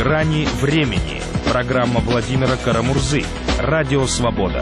«Грани времени». Программа Владимира Карамурзы. Радио «Свобода».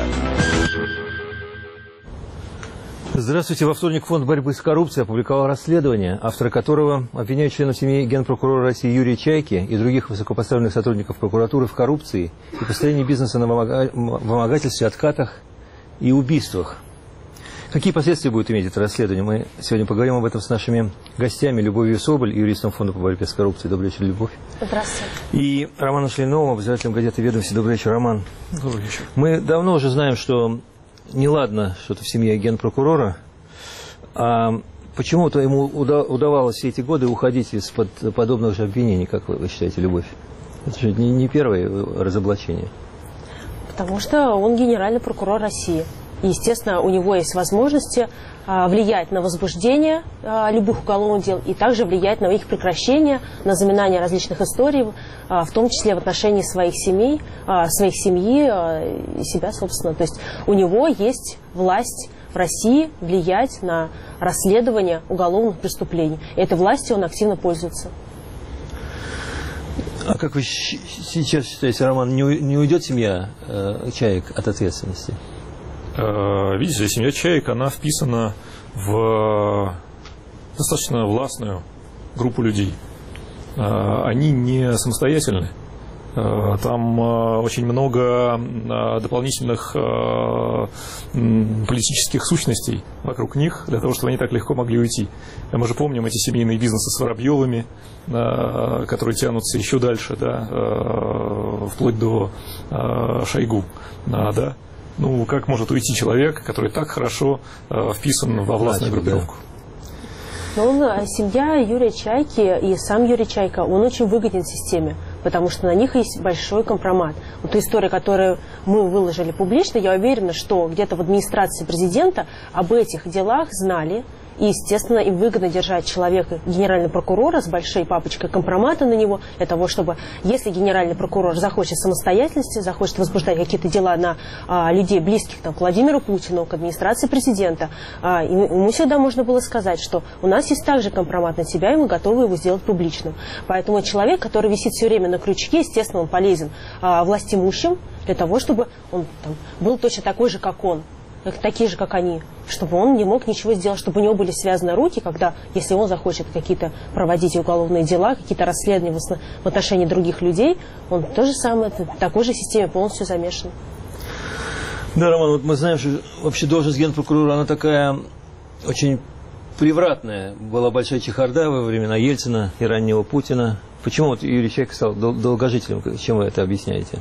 Здравствуйте. Во вторник Фонд борьбы с коррупцией опубликовал расследование, авторы которого обвиняют членов семьи генпрокурора России Юрия Чайки и других высокопоставленных сотрудников прокуратуры в коррупции и построении бизнеса на вымогательстве, откатах и убийствах. Какие последствия будет иметь это расследование? Мы сегодня поговорим об этом с нашими гостями. Любовью Соболь, юристом Фонда по борьбе с коррупцией. Добрый вечер, Любовь. Здравствуйте. И Романом Шлиновым, обозревателем газеты «Ведомости». Добрый вечер, Роман. Добрый вечер. Мы давно уже знаем, что неладно что-то в семье генпрокурора. А почему-то ему удавалось все эти годы уходить из-под подобных же обвинений, как вы считаете, Любовь? Это же не первое разоблачение. Потому что он генеральный прокурор России. Естественно, у него есть возможности влиять на возбуждение любых уголовных дел и также влиять на их прекращение, на заминание различных историй, в том числе в отношении своей семьи и себя, собственно. То есть у него есть власть в России влиять на расследование уголовных преступлений. И этой властью он активно пользуется. А как вы сейчас считаете, Роман, не уйдет семья Чаек от ответственности? Видите, семья Чаек, она вписана в достаточно властную группу людей. Они не самостоятельны. Там очень много дополнительных политических сущностей вокруг них, для того, чтобы они так легко могли уйти. Мы же помним эти семейные бизнесы с Воробьевыми, которые тянутся еще дальше, да, вплоть до Шойгу. Да. Ну, как может уйти человек, который так хорошо вписан во властную группировку? Семья Юрия Чайки и сам Юрий Чайка, он очень выгоден в системе, потому что на них есть большой компромат. Вот ту историю, которую мы выложили публично, я уверена, что где-то в администрации президента об этих делах знали. И, естественно, им выгодно держать человека, генерального прокурора, с большой папочкой компромата на него, для того, чтобы, если генеральный прокурор захочет самостоятельности, захочет возбуждать какие-то дела на людей, близких к Владимиру Путину, к администрации президента, ему всегда можно было сказать, что у нас есть также компромат на тебя, и мы готовы его сделать публичным. Поэтому человек, который висит все время на крючке, естественно, он полезен властимущим для того, чтобы он был точно такой же, как он. Такие же, как они, чтобы он не мог ничего сделать, чтобы у него были связаны руки, когда, если он захочет какие-то проводить уголовные дела, какие-то расследования в отношении других людей, он то же самое, в такой же системе полностью замешан. Да, Роман, вот мы знаем, что вообще должность генпрокурора, она такая очень превратная. Была большая чехарда во времена Ельцина и раннего Путина. Почему вот Юрий Чайка стал долгожителем? Чем вы это объясняете?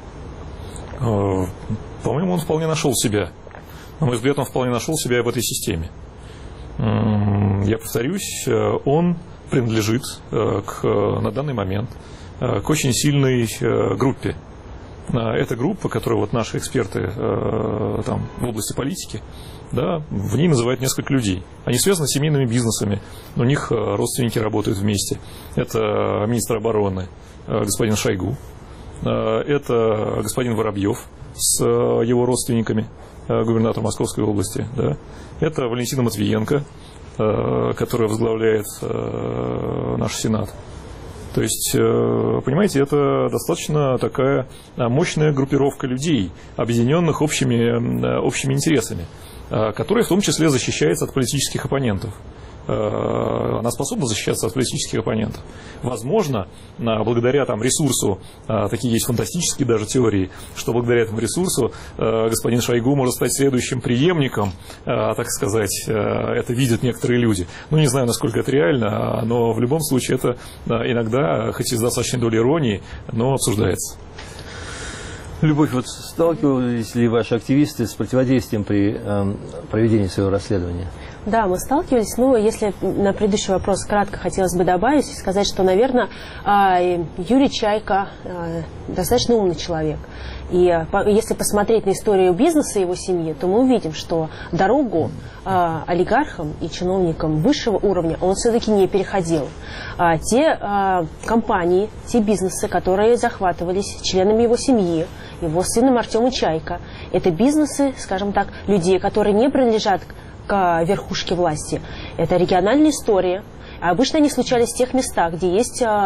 По-моему, он вполне нашел себя. На мой взгляд, он вполне нашел себя в этой системе. Я повторюсь, он принадлежит на данный момент к очень сильной группе. Это группа, которую вот наши эксперты там, в области политики, да, в ней называют несколько людей. Они связаны с семейными бизнесами, у них родственники работают вместе. Это министр обороны господин Шойгу, это господин Воробьев с его родственниками, губернатор Московской области, да. Это Валентина Матвиенко, которая возглавляет наш Сенат. То есть, понимаете, это достаточно такая мощная группировка людей, объединенных общими интересами, которая в том числе защищается от политических оппонентов. Она способна защищаться от политических оппонентов. Возможно, благодаря ресурсу, такие есть фантастические даже теории, что благодаря этому ресурсу господин Шойгу может стать следующим преемником, так сказать, это видят некоторые люди. Ну, не знаю, насколько это реально, но в любом случае это иногда, хоть и с достаточной долей иронии, но обсуждается. Любовь, вот сталкивались ли ваши активисты с противодействием при проведении своего расследования? Да, мы сталкивались. Ну, если на предыдущий вопрос кратко хотелось бы добавить, сказать, что, наверное, Юрий Чайка достаточно умный человек. И если посмотреть на историю бизнеса его семьи, то мы увидим, что дорогу олигархам и чиновникам высшего уровня он все-таки не переходил. Те компании, те бизнесы, которые захватывались членами его семьи, его сыном Артемом Чайка, это бизнесы, скажем так, людей, которые не принадлежат к верхушке власти. Это региональная история. Обычно они случались в тех местах, где есть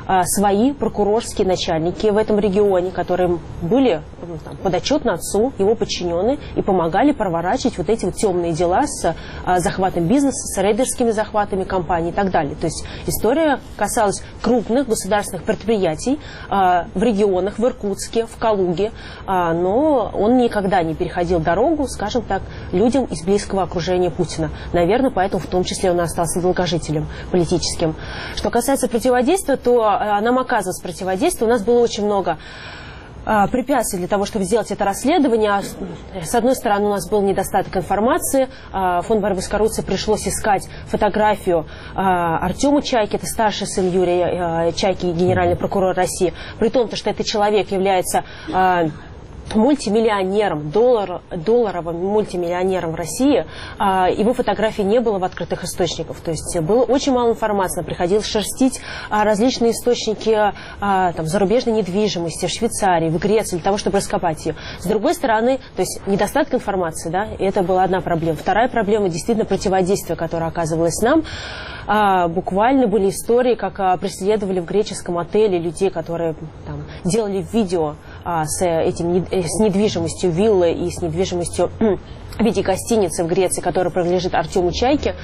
свои прокурорские начальники в этом регионе, которые были подотчетны отцу, его подчиненные, и помогали проворачивать вот эти вот темные дела с захватом бизнеса, с рейдерскими захватами компаний и так далее. То есть история касалась крупных государственных предприятий в регионах, в Иркутске, в Калуге, но он никогда не переходил дорогу, скажем так, людям из близкого окружения Путина. Наверное, поэтому в том числе он остался долгожителем политическим. Что касается противодействия, то нам оказывалось противодействие. У нас было очень много препятствий для того, чтобы сделать это расследование. С одной стороны, у нас был недостаток информации. Фонд борьбы с коррупцией пришлось искать фотографию Артема Чайки, это старший сын Юрия Чайки, генеральный прокурор России. При том, что этот человек является мультимиллионером, долларовым мультимиллионером в России, его фотографий не было в открытых источниках. То есть было очень мало информации, приходилось шерстить различные источники зарубежной недвижимости в Швейцарии, в Греции, для того, чтобы раскопать ее. С другой стороны, то есть недостаток информации, да, это была одна проблема. Вторая проблема, действительно, противодействие, которое оказывалось нам. Буквально были истории, как преследовали в греческом отеле людей, которые там делали видео с недвижимостью виллы и с недвижимостью в виде гостиницы в Греции, которая принадлежит Артему Чайке.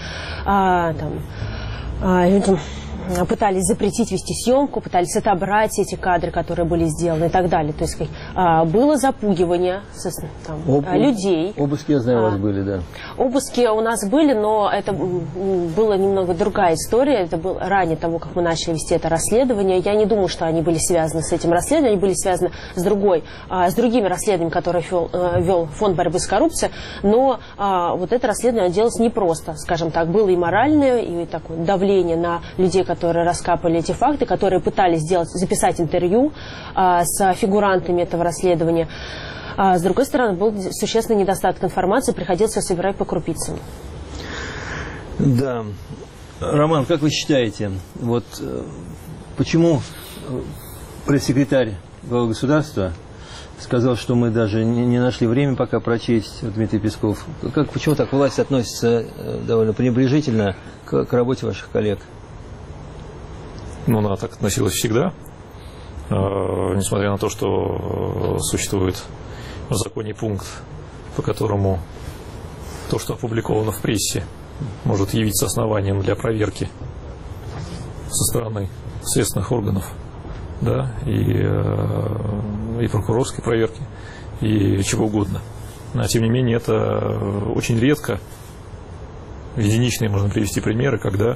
Людям пытались запретить вести съемку, пытались отобрать эти кадры, которые были сделаны и так далее. То есть было запугивание людей. Обыски, я знаю, у вас были, да? Обыски у нас были, но это была немного другая история. Это было ранее того, как мы начали вести это расследование. Я не думаю, что они были связаны с этим расследованием, они были связаны с другими расследованиями, которые вел Фонд борьбы с коррупцией. Но вот это расследование делалось непросто, скажем так. Было и моральное, и такое давление на людей, которые раскапывали эти факты, которые пытались записать интервью с фигурантами этого расследования. С другой стороны, был существенный недостаток информации, приходилось ее собирать по крупицам. Да. Роман, как вы считаете, вот почему пресс-секретарь главы государства сказал, что мы даже не нашли время пока прочесть, Дмитрий Песков? Почему так власть относится довольно пренебрежительно к работе ваших коллег? Ну, она так относилась всегда, несмотря на то, что существует в законе пункт, по которому то, что опубликовано в прессе, может явиться основанием для проверки со стороны следственных органов, да, и прокурорской проверки, и чего угодно. Но, тем не менее, это очень редко. Единичные можно привести примеры, когда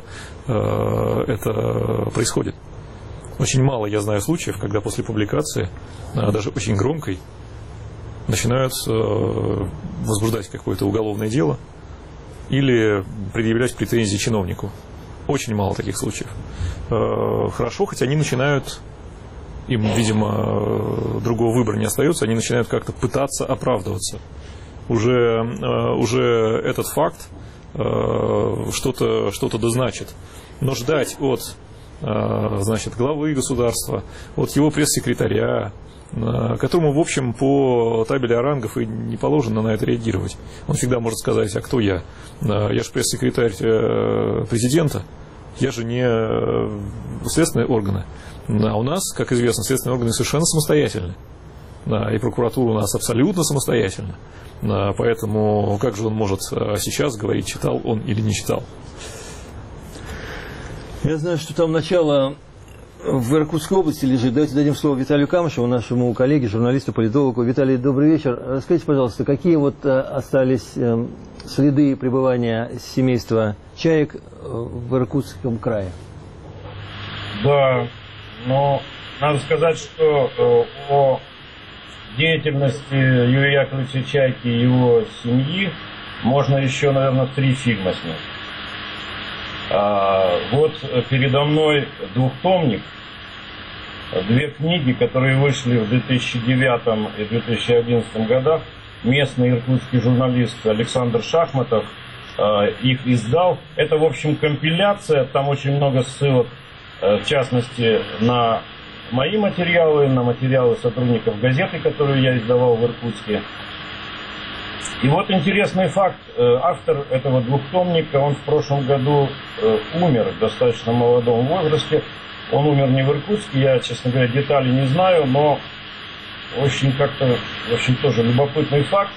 это происходит. Очень мало я знаю случаев, когда после публикации, даже очень громкой, начинают возбуждать какое-то уголовное дело или предъявлять претензии чиновнику. Очень мало таких случаев. Хорошо, хоть они начинают, им, видимо, другого выбора не остается, они начинают как-то пытаться оправдываться. Уже этот факт что-то дозначит. Но ждать от главы государства, от его пресс-секретаря, которому, в общем, по табели о рангах и не положено на это реагировать. Он всегда может сказать: а кто я? Я же пресс-секретарь президента, я же не следственные органы. А у нас, как известно, следственные органы совершенно самостоятельны. И прокуратура у нас абсолютно самостоятельна. Поэтому как же он может сейчас говорить, читал он или не читал? Я знаю, что там начало в Иркутской области лежит. Давайте дадим слово Виталию Камышеву, нашему коллеге, журналисту, политологу. Виталий, добрый вечер. Расскажите, пожалуйста, какие вот остались следы пребывания семейства Чаек в Иркутском крае? Да, но надо сказать, что о деятельности Юрия Яковлевича Чайки и его семьи можно еще, наверное, 3 фильма снять. Вот передо мной двухтомник, 2 книги, которые вышли в 2009 и 2011 годах. Местный иркутский журналист Александр Шахматов их издал. Это, в общем, компиляция, там очень много ссылок, в частности, на мои материалы, на материалы сотрудников газеты, которую я издавал в Иркутске. И вот интересный факт. Автор этого двухтомника, он в прошлом году умер в достаточно молодом возрасте. Он умер не в Иркутске, я, честно говоря, детали не знаю, но очень как-то, в общем, тоже любопытный факт,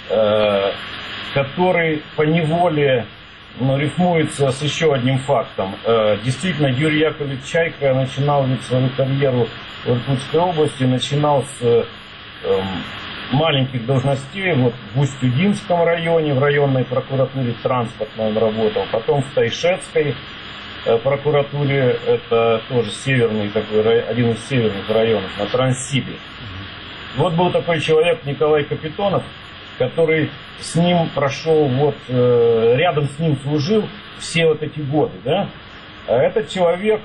который поневоле рифмуется с еще одним фактом. Действительно, Юрий Яковлевич Чайка начинал ведь свою карьеру в Иркутской области, начинал с маленьких должностей, вот в Усть-Удинском районе, в районной прокуратуре транспортной он работал, потом в Тайшетской прокуратуре, это тоже северный такой, один из северных районов, на Транссибе. Вот был такой человек Николай Капитонов, который с ним прошел, вот рядом с ним служил все вот эти годы, да. А этот человек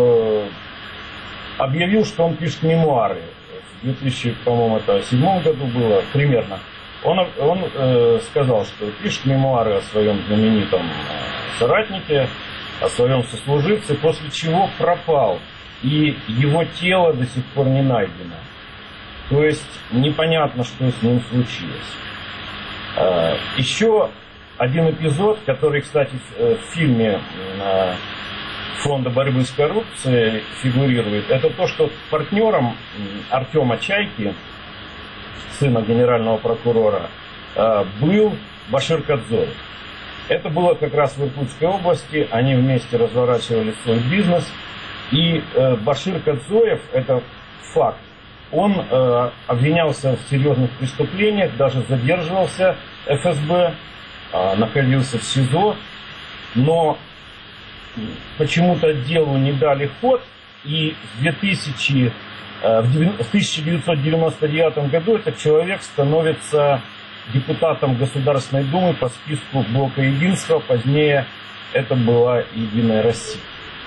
объявил, что он пишет мемуары. В 2007 году было примерно. Он сказал, что пишет мемуары о своем знаменитом соратнике, о своем сослуживце, после чего пропал. И его тело до сих пор не найдено. То есть непонятно, что с ним случилось. Еще один эпизод, который, кстати, в фильме Фонда борьбы с коррупцией фигурирует, это то, что партнером Артема Чайки, сына генерального прокурора, был Башир Кадзоев. Это было как раз в Иркутской области, они вместе разворачивали свой бизнес. И Башир Кадзоев, это факт, он обвинялся в серьезных преступлениях, даже задерживался ФСБ, находился в СИЗО, но почему-то делу не дали ход, и в 1999 году этот человек становится депутатом Государственной Думы по списку Блока Единства, позднее это была Единая Россия.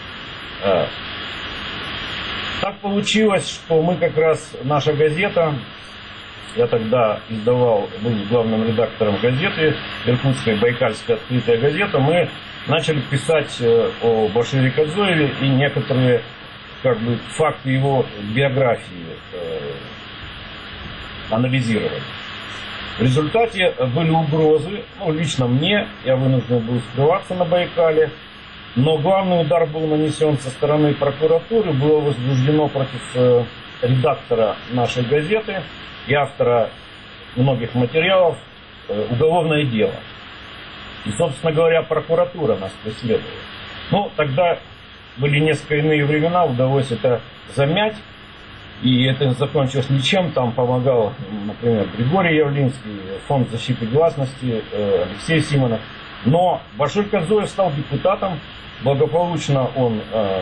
Так получилось, что мы как раз, наша газета, я тогда был главным редактором газеты, Иркутская Байкальская открытая газета, мы начали писать о Башире Кадзоеве и некоторые факты его биографии анализировали. В результате были угрозы, лично мне, я вынужден был скрываться на Байкале, но главный удар был нанесен со стороны прокуратуры, было возбуждено против редактора нашей газеты и автора многих материалов уголовное дело. И, собственно говоря, прокуратура нас преследовала. Тогда были несколько иные времена, удалось это замять, и это закончилось ничем. Там помогал, например, Григорий Явлинский, Фонд защиты гласности, Алексей Симонов. Но Башир Кадзоев стал депутатом, благополучно он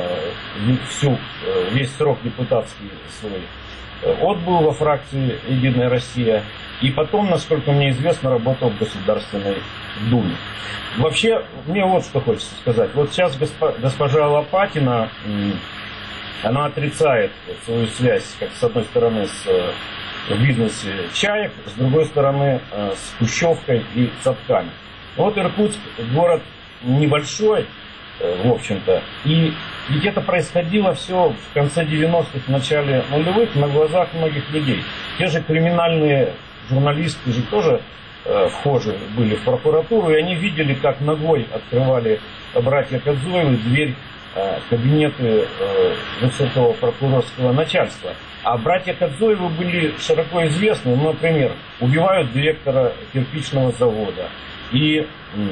весь срок депутатский свой отбыл во фракции «Единая Россия», и потом, насколько мне известно, работал в Государственной Думе. Вообще, мне вот что хочется сказать. Вот сейчас госпожа Лопатина, она отрицает свою связь, как с одной стороны, с бизнесе чаек, с другой стороны, с Хрущевкой и Цапками. Вот Иркутск город небольшой, в общем-то, и ведь это происходило все в конце 90-х, в начале нулевых, на глазах многих людей. Те же криминальные журналисты же тоже вхожи были в прокуратуру, и они видели, как ногой открывали братья Кадзоевы дверь в кабинеты высокого прокурорского начальства. А братья Кадзоевы были широко известны, например, убивают директора кирпичного завода. И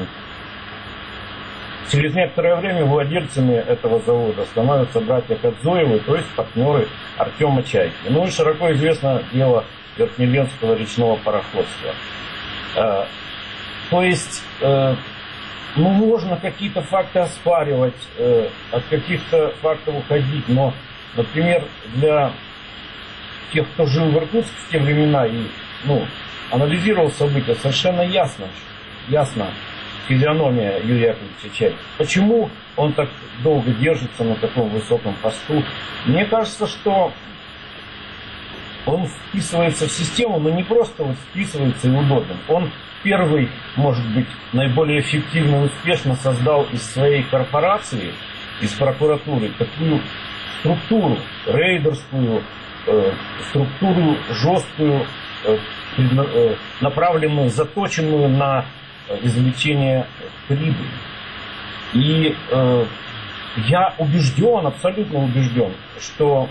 через некоторое время владельцами этого завода становятся братья Кадзоевы, то есть партнеры Артема Чайки. И широко известно дело Верхневенского речного пароходства. То есть, можно какие-то факты оспаривать, от каких-то фактов уходить, но, например, для тех, кто жил в Иркутске в те времена и анализировал события, совершенно ясно физиономия Юрия Яковлевича Чайки. Почему он так долго держится на таком высоком посту? Мне кажется, что он вписывается в систему, но не просто вписывается и удобен. Он первый, может быть, наиболее эффективно и успешно создал из своей корпорации, из прокуратуры, такую структуру рейдерскую, структуру жесткую, направленную, заточенную на извлечение прибыли. И Я убежден, абсолютно убежден, что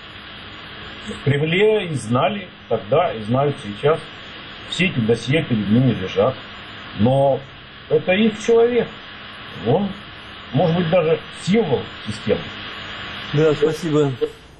в Кремле и знали тогда, и знают сейчас, все эти досье перед ними лежат. Но это их человек. Он, может быть, даже символ системы. Да, спасибо.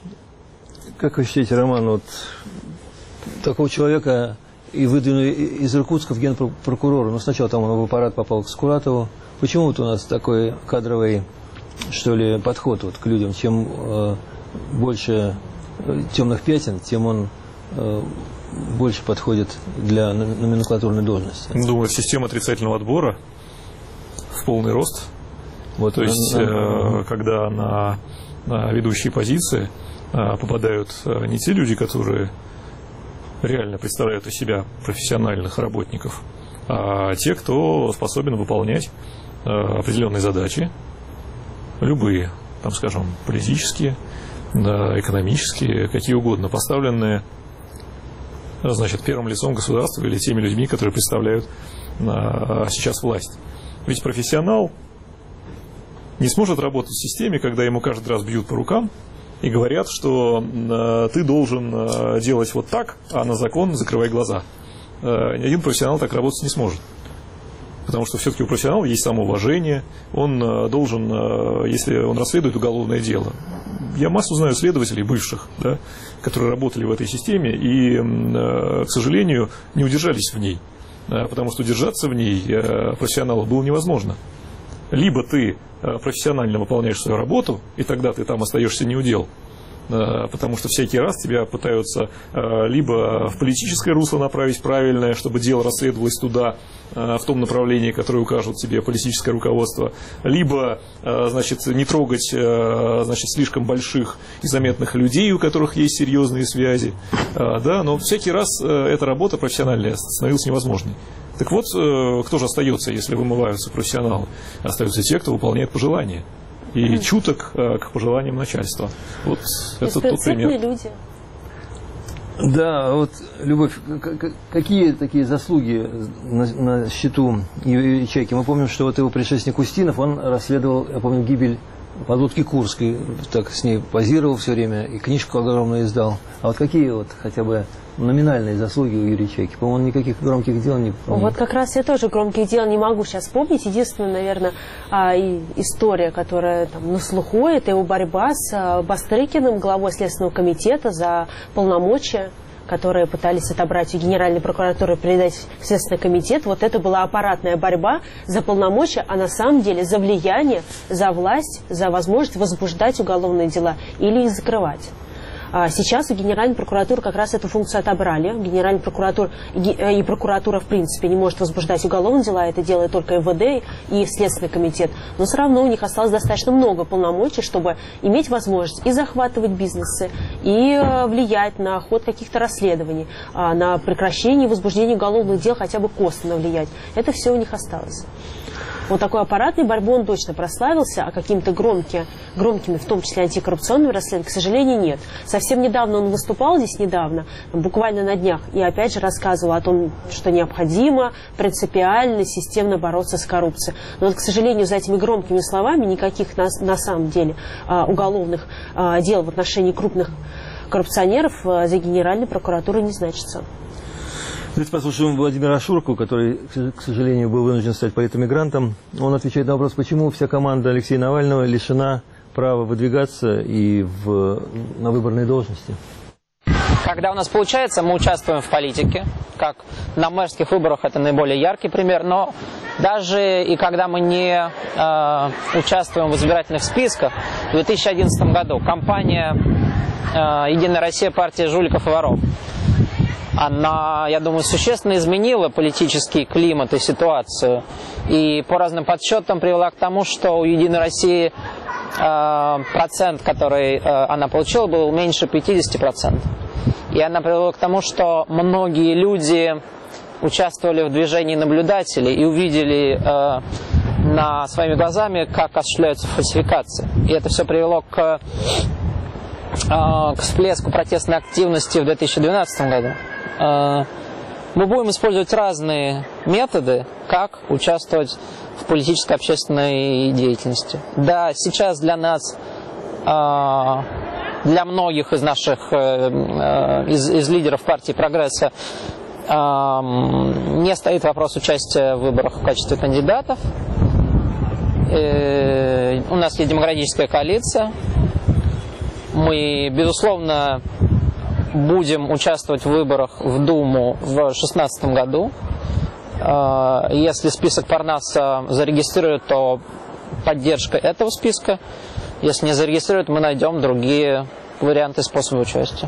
Как вы считаете, Роман, вот такого человека и выдвинули из Иркутска в генпрокурора, ну сначала там он в аппарат попал к Скуратову. Почему вот у нас такой кадровый, что ли, подход вот к людям? Чем больше темных пятен, тем он больше подходит для номенклатурной должности. Думаю, система отрицательного отбора в полный рост. Вот, то есть, когда на ведущие позиции попадают не те люди, которые реально представляют из себя профессиональных работников, а те, кто способен выполнять определенные задачи, любые, там, скажем, политические, да, экономические, какие угодно, поставленные, значит, первым лицом государства или теми людьми, которые представляют сейчас власть. Ведь профессионал не сможет работать в системе, когда ему каждый раз бьют по рукам и говорят, что ты должен делать вот так, а на закон закрывай глаза. Ни один профессионал так работать не сможет. Потому что все-таки у профессионала есть самоуважение, он должен, если он расследует уголовное дело. Я массу знаю следователей бывших, да, которые работали в этой системе и, к сожалению, не удержались в ней. Потому что удержаться в ней профессионалу было невозможно. Либо ты профессионально выполняешь свою работу, и тогда ты там остаешься неудел, потому что всякий раз тебя пытаются либо в политическое русло направить правильное, чтобы дело расследовалось туда, в том направлении, которое укажет тебе политическое руководство, либо, значит, не трогать, значит, слишком больших и заметных людей, у которых есть серьезные связи, да, но всякий раз эта работа профессиональная становилась невозможной. Так вот, кто же остается, если вымываются профессионалы? Остаются те, кто выполняет пожелания и чуток к пожеланиям начальства. Вот это тот пример. Люди. Да, вот, Любовь, какие такие заслуги на счету Юрия Чайки? Мы помним, что вот его предшественник Устинов, он расследовал, я помню, гибель подлодки Курской, так с ней позировал все время и книжку огромную издал. А вот какие вот хотя бы номинальные заслуги у Юрия Чайки? По-моему, он никаких громких дел не помнит. Вот как раз я тоже громких дел не могу сейчас вспомнить. Единственная, наверное, история, которая там на слуху, это его борьба с Бастрыкиным, главой Следственного комитета, за полномочия, которые пытались отобрать у Генеральной прокуратуры и передать в Следственный комитет. Вот это была аппаратная борьба за полномочия, а на самом деле за влияние, за власть, за возможность возбуждать уголовные дела или их закрывать. Сейчас у Генеральной прокуратуры как раз эту функцию отобрали. Генеральная прокуратура и прокуратура в принципе не может возбуждать уголовные дела, это делает только МВД и Следственный комитет. Но все равно у них осталось достаточно много полномочий, чтобы иметь возможность и захватывать бизнесы, и влиять на ход каких-то расследований, на прекращение и возбуждение уголовных дел, хотя бы косвенно влиять. Это все у них осталось. Вот такой аппаратной борьбой он точно прославился, а какими-то громкими, в том числе антикоррупционными расследованиями, к сожалению, нет. Совсем недавно он выступал здесь, буквально на днях, и опять же рассказывал о том, что необходимо принципиально, системно бороться с коррупцией. Но, вот, к сожалению, за этими громкими словами никаких на самом деле уголовных дел в отношении крупных коррупционеров за Генеральной прокуратурой не значится. Давайте послушаем Владимира Шурку, который, к сожалению, был вынужден стать политэмигрантом. Он отвечает на вопрос, почему вся команда Алексея Навального лишена права выдвигаться и на выборные должности. Когда у нас получается, мы участвуем в политике, как на мэрских выборах это наиболее яркий пример, но даже и когда мы не участвуем в избирательных списках, в 2011 году компания «Единая Россия», партия жуликов и воров, она, я думаю, существенно изменила политический климат и ситуацию. И по разным подсчетам привела к тому, что у «Единой России» процент, который она получила, был меньше 50%. И она привела к тому, что многие люди участвовали в движении наблюдателей и увидели своими глазами, как осуществляются фальсификации. И это все привело к всплеску протестной активности в 2012 году. Мы будем использовать разные методы, как участвовать в политической общественной деятельности. Да, сейчас для нас, для многих из наших, из лидеров партии «Прогресса» не стоит вопрос участия в выборах в качестве кандидатов. У нас есть демократическая коалиция. Мы, безусловно, будем участвовать в выборах в Думу в 2016 году. Если список Парнаса зарегистрируют, то поддержка этого списка. Если не зарегистрируют, мы найдем другие варианты и способы участия.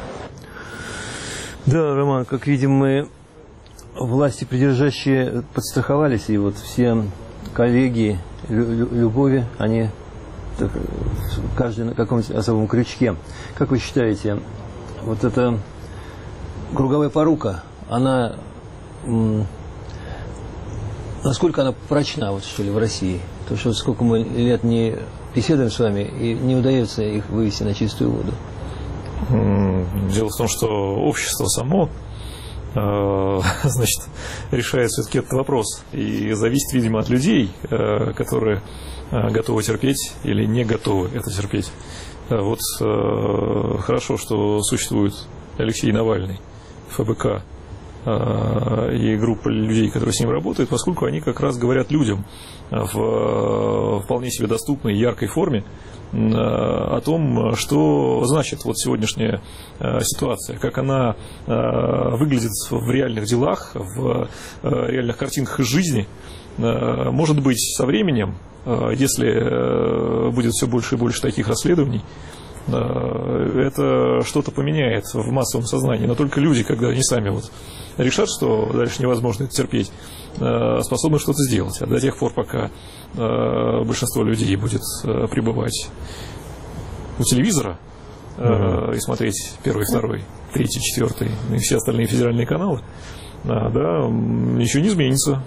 Да, Роман, как видим, мы власти придержащие подстраховались, и вот все коллеги Любови, они так, каждый на каком-то особом крючке. Как вы считаете, вот эта круговая порука, она насколько она прочна, вот, что ли, в России? Потому что вот сколько мы лет не беседуем с вами, и не удается их вывести на чистую воду. Дело в том, что общество само, значит, решает все-таки этот вопрос. И зависит, видимо, от людей, которые готовы терпеть или не готовы это терпеть. Вот хорошо, что существует Алексей Навальный, ФБК, и группа людей, которые с ним работают, поскольку они как раз говорят людям в вполне себе доступной, яркой форме о том, что значит вот сегодняшняя ситуация, как она выглядит в реальных делах, в реальных картинках из жизни. Может быть, со временем, если будет все больше и больше таких расследований, это что-то поменяет в массовом сознании. Но только люди, когда они сами вот решат, что дальше невозможно это терпеть, способны что-то сделать. А до тех пор, пока большинство людей будет пребывать у телевизора и смотреть первый, второй, третий, четвертый и все остальные федеральные каналы, да, ничего не изменится.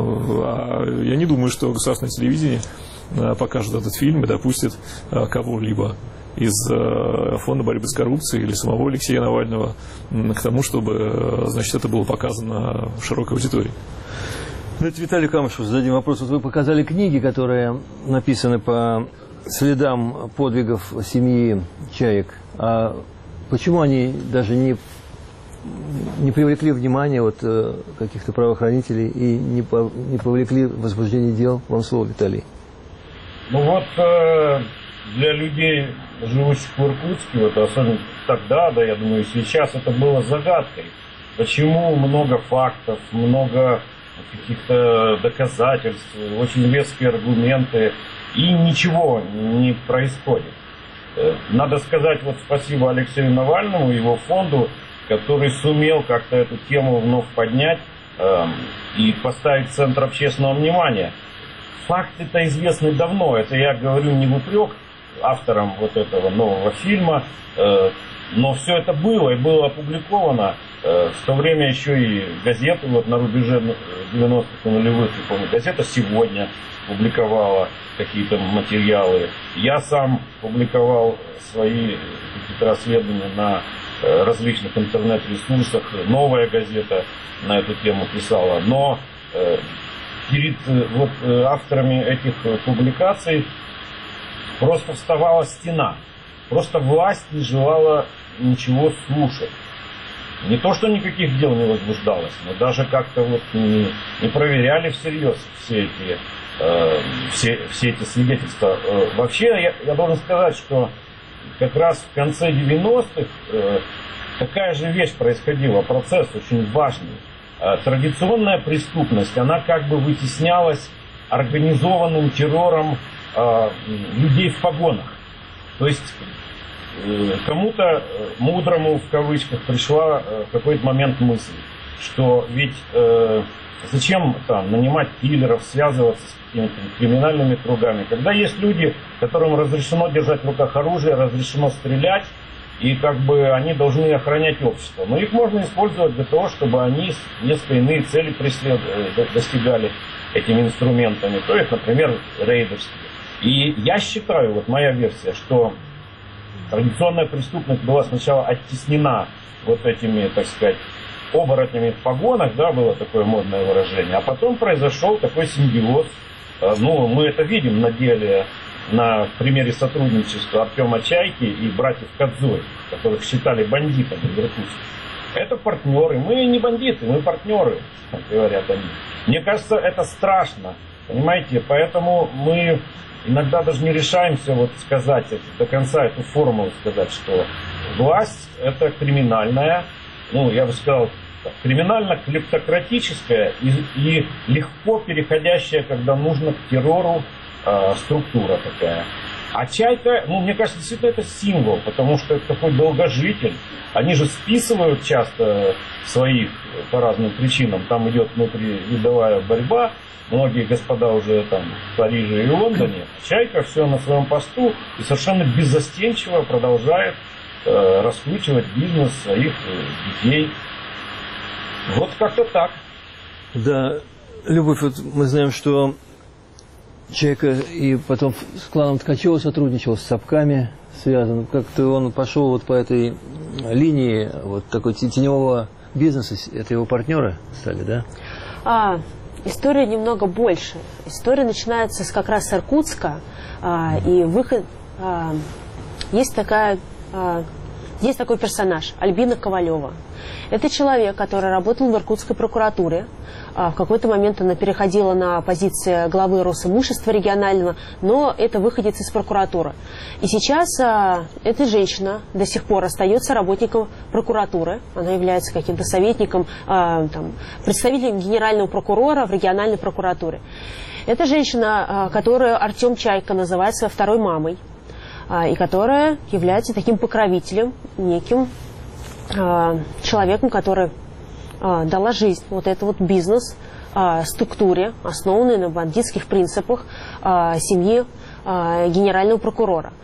Я не думаю, что государственное телевидение покажет этот фильм и допустит кого-либо из Фонда борьбы с коррупцией или самого Алексея Навального к тому, чтобы, значит, это было показано широкой аудитории. Давайте Виталию Камышеву зададим вопрос. Вот вы показали книги, которые написаны по следам подвигов семьи Чаек. А почему они даже не привлекли внимание вот каких-то правоохранителей и не повлекли возбуждение дел? Вам слово, Виталий. Ну вот для людей, живущих в Иркутске, вот особенно тогда, да, я думаю, сейчас это было загадкой. Почему много фактов, много каких-то доказательств, очень веские аргументы, и ничего не происходит. Надо сказать вот спасибо Алексею Навальному и его фонду, который сумел как-то эту тему вновь поднять и поставить в центр общественного внимания. Факты-то известны давно, это я говорю не в упрек авторам вот этого нового фильма, но все это было и было опубликовано. В то время еще и газеты вот на рубеже 90-х и нулевых, я помню, газета «Сегодня» публиковала какие-то материалы. Я сам публиковал свои какие-то расследования на различных интернет-ресурсах. Новая газета на эту тему писала. Но перед вот авторами этих публикаций просто вставала стена. Просто власть не желала ничего слушать. Не то, что никаких дел не возбуждалось, но даже как-то вот не проверяли всерьез все эти свидетельства. Вообще, я должен сказать, что как раз в конце 90-х такая же вещь происходила, процесс очень важный. Традиционная преступность, она как бы вытеснялась организованным террором людей в погонах. То есть кому-то мудрому, в кавычках, пришла в какой-то момент мысль, что ведь зачем там нанимать киллеров, связываться с какими-то криминальными кругами, когда есть люди, которым разрешено держать в руках оружие, разрешено стрелять, и как бы они должны охранять общество. Но их можно использовать для того, чтобы они несколько иные цели достигали этими инструментами, то есть, например, рейдерские. И я считаю, вот моя версия, что традиционная преступность была сначала оттеснена вот этими, так сказать, оборотнями в погонах, да, было такое модное выражение, а потом произошел такой симбиоз ну, мы это видим на деле, на примере сотрудничества Артема Чайки и братьев Кадзой, которых считали бандитами в Иркутске. Это партнеры. Мы не бандиты, мы партнеры, говорят они. Мне кажется, это страшно, понимаете? Поэтому мы иногда даже не решаемся вот сказать до конца эту формулу, сказать, что власть это криминальная, ну, я бы сказал, криминально-клептократическая и легко переходящая, когда нужно, к террору структура такая. А Чайка, ну, мне кажется, действительно это символ, потому что это такой долгожитель. Они же списывают часто своих по разным причинам. Там идет внутривидовая борьба. Многие господа уже там в Париже и Лондоне. Чайка все на своем посту и совершенно беззастенчиво продолжает раскручивать бизнес своих детей. Вот как-то так. Да, Любовь, вот мы знаем, что Чайка и потом с кланом Ткачева сотрудничал, с Цапками связан. Как-то он пошел вот по этой линии вот такой теневого бизнеса. Это его партнеры стали, да? История немного больше. История начинается как раз с Иркутска. И выход... Есть такой персонаж, Альбина Ковалева. Это человек, который работал в Иркутской прокуратуре. В какой-то момент она переходила на позиции главы Росимущества регионального, но это выходец из прокуратуры. И сейчас эта женщина до сих пор остается работником прокуратуры. Она является каким-то советником, представителем генерального прокурора в региональной прокуратуре. Это женщина, которую Артем Чайка называет своей второй мамой, и которая является таким покровителем, неким человеком, который дала жизнь вот этот вот бизнес структуре, основанной на бандитских принципах семьи генерального прокурора.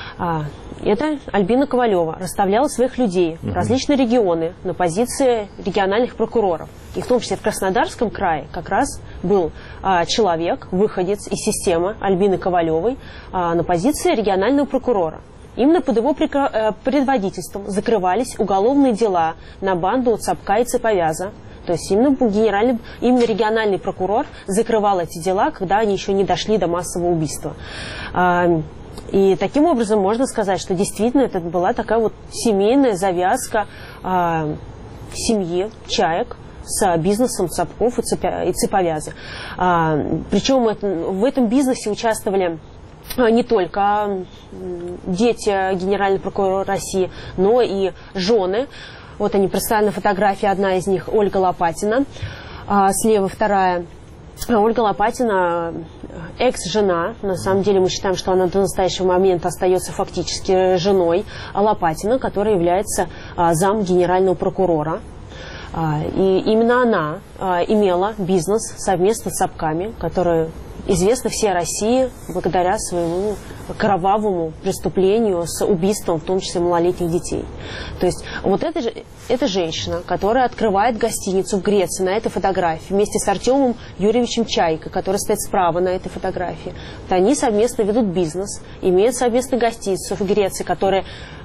Это Альбина Ковалева расставляла своих людей в различные регионы на позиции региональных прокуроров. И в том числе в Краснодарском крае как раз был человек, выходец из системы Альбины Ковалевой на позиции регионального прокурора. Именно под его предводительством закрывались уголовные дела на банду Цапка и Цеповяза. То есть именно региональный прокурор закрывал эти дела, когда они еще не дошли до массового убийства. И таким образом можно сказать, что действительно это была такая вот семейная завязка семьи Чаек с бизнесом Цапков и Цеповяза. Причем в этом бизнесе участвовали не только дети генерального прокурора России, но и жены. Вот они представлены фотографии, одна из них Ольга Лопатина, слева вторая. Ольга Лопатина экс-жена, на самом деле мы считаем, что она до настоящего момента остается фактически женой Лопатина, которая является зам генерального прокурора. И именно она имела бизнес совместно с Цапками, который известно всей России благодаря своему кровавому преступлению с убийством, в том числе малолетних детей. То есть вот эта женщина, которая открывает гостиницу в Греции на этой фотографии вместе с Артемом Юрьевичем Чайкой, который стоит справа на этой фотографии, то они совместно ведут бизнес, имеют совместно гостиницу в Греции, которая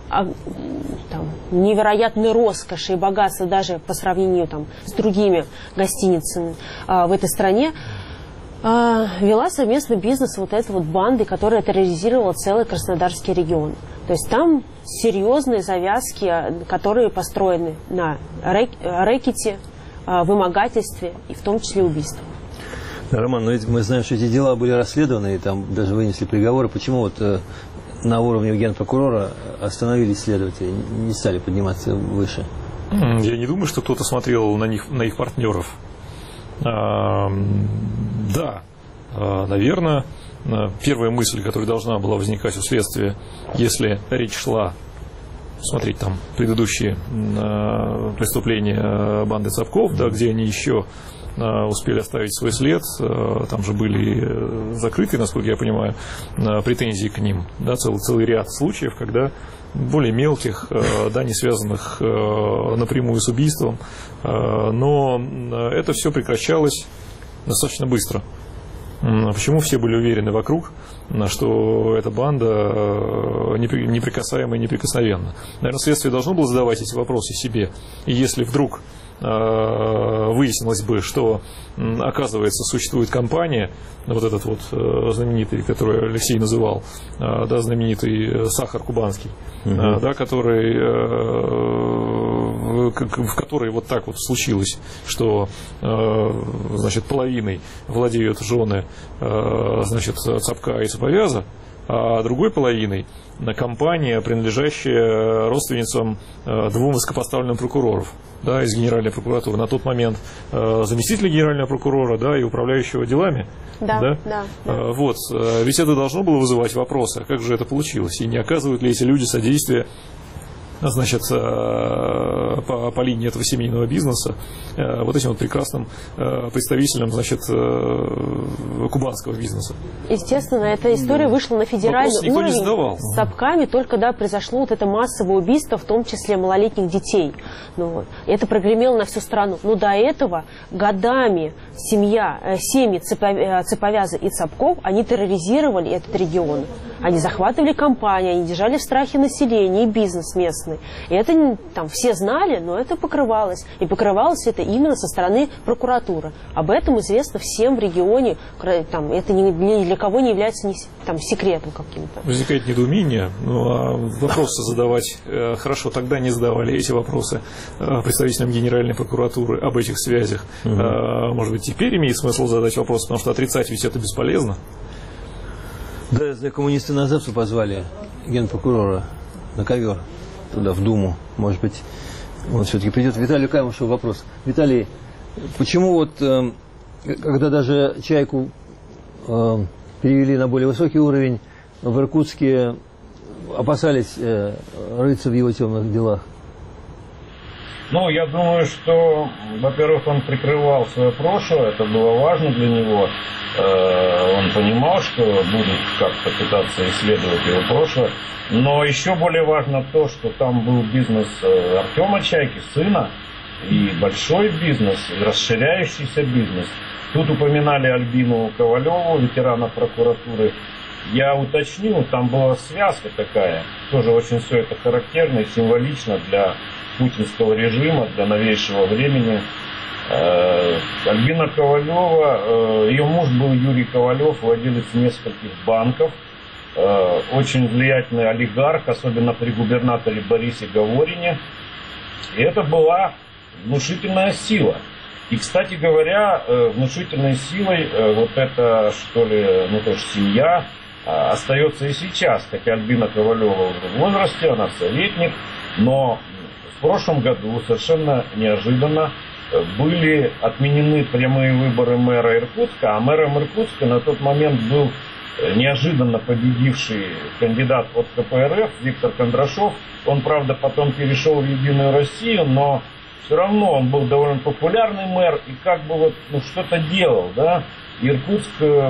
невероятной роскоши и богатства даже по сравнению с другими гостиницами в этой стране, вела совместный бизнес вот этой вот банды, которая терроризировала целый Краснодарский регион. То есть там серьезные завязки, которые построены на рэкете, вымогательстве и в том числе убийстве. Да, Роман, но ведь мы знаем, что эти дела были расследованы и там даже вынесли приговоры. Почему вот на уровне генпрокурора остановились следователи, не стали подниматься выше? Я не думаю, что кто-то смотрел на их партнеров. Да, наверное, первая мысль, которая должна была возникать у следствия, если речь шла, смотреть там предыдущие преступления банды Цапков, да, где они еще успели оставить свой след, там же были закрыты, насколько я понимаю, претензии к ним, да, целый ряд случаев, когда более мелких, да, не связанных напрямую с убийством, но это все прекращалось достаточно быстро. Почему все были уверены вокруг, что эта банда неприкасаема и неприкосновенна? Наверное, следствие должно было задавать эти вопросы себе. И если вдруг выяснилось бы, что, оказывается, существует компания, вот этот вот знаменитый, который Алексей называл, да, знаменитый сахар кубанский, да, который, в которой вот так вот случилось, что, значит, половиной владеют жены, значит, Цапка и Цаповяза, а другой половиной компания, принадлежащая родственницам двум высокопоставленным прокуроров, да, из Генеральной прокуратуры. На тот момент заместителя генерального прокурора, да, и управляющего делами. Да. Вот. Ведь это должно было вызывать вопросы, а как же это получилось? И не оказывают ли эти люди содействие, значит, по линии этого семейного бизнеса вот этим вот прекрасным представителям, значит, кубанского бизнеса. Естественно, эта история вышла на федеральный уровень. С Цапками только когда произошло вот это массовое убийство, в том числе малолетних детей. Ну, вот. Это прогремело на всю страну. Но до этого годами семьи Цаповяза и Цапков, они терроризировали этот регион. Они захватывали компании, они держали в страхе население и бизнес местный. И это там все знали, но это покрывалось. И покрывалось это именно со стороны прокуратуры. Об этом известно всем в регионе. Там, это ни для кого не является там, секретом каким-то. Возникает недоумение. Ну, а вопросы задавать хорошо. Тогда не задавали эти вопросы представителям Генеральной прокуратуры об этих связях. Может быть, теперь имеет смысл задать вопрос, потому что отрицать ведь это бесполезно. Да, я знаю, коммунисты на завтра позвали генпрокурора на ковер туда, в Думу. Может быть, он все-таки придет. Виталию Каймушеву вопрос. Виталий, почему вот, когда даже Чайку перевели на более высокий уровень, в Иркутске опасались рыться в его темных делах? Ну, я думаю, что, во-первых, он прикрывал свое прошлое, это было важно для него. Он понимал, что будут как-то пытаться исследовать его прошлое. Но еще более важно то, что там был бизнес Артема Чайки, сына, и большой бизнес, и расширяющийся бизнес. Тут упоминали Альбину Ковалеву, ветерана прокуратуры. Я уточню, там была связка такая, тоже очень все это характерно и символично для путинского режима, для новейшего времени. Альбина Ковалева, ее муж был Юрий Ковалев, владелец нескольких банков, очень влиятельный олигарх, особенно при губернаторе Борисе Говорине. И это была внушительная сила. И, кстати говоря, внушительной силой вот эта, что ли, ну тоже семья остается и сейчас, хотя Альбина Ковалева уже в возрасте, она советник, но в прошлом году совершенно неожиданно были отменены прямые выборы мэра Иркутска, а мэром Иркутска на тот момент был неожиданно победивший кандидат от КПРФ Виктор Кондрашов. Он, правда, потом перешел в Единую Россию, но все равно он был довольно популярный мэр и как бы вот что-то делал, да. Иркутск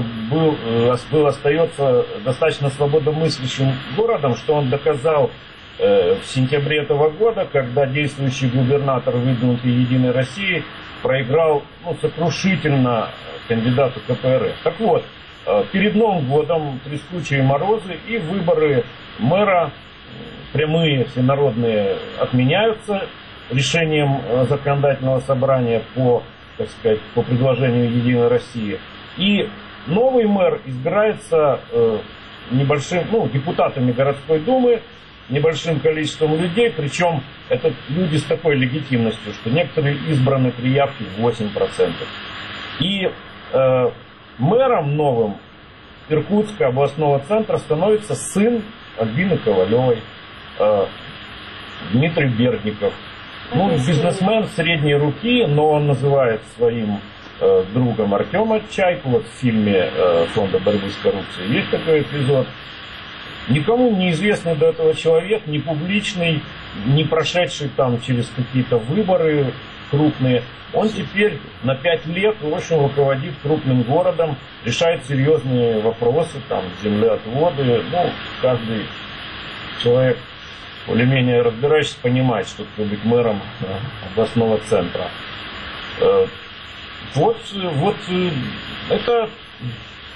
остается достаточно свободомыслящим городом, что он доказал в сентябре этого года, когда действующий губернатор, выдвинутый Единой России, проиграл сокрушительно кандидату КПРФ. Так вот, перед Новым годом трескучие морозы и выборы мэра, прямые всенародные, отменяются решением законодательного собрания по, так сказать, по предложению Единой России. И новый мэр избирается небольшим, депутатами городской думы, небольшим количеством людей, причем это люди с такой легитимностью, что некоторые избраны при явке в 8%. И мэром новым Иркутска областного центра становится сын Альбины Ковалевой, Дмитрий Бердников. Бизнесмен средней руки, но он называет своим другом Артема Чайку. Вот в фильме Фонда борьбы с коррупцией есть такой эпизод. Никому неизвестный до этого человек, не публичный, не прошедший там через какие-то выборы крупные. Он теперь на 5 лет, в общем, руководит крупным городом, решает серьезные вопросы, там, землеотводы. Каждый человек, более-менее разбирающийся, понимает, что такое быть мэром областного центра. Вот это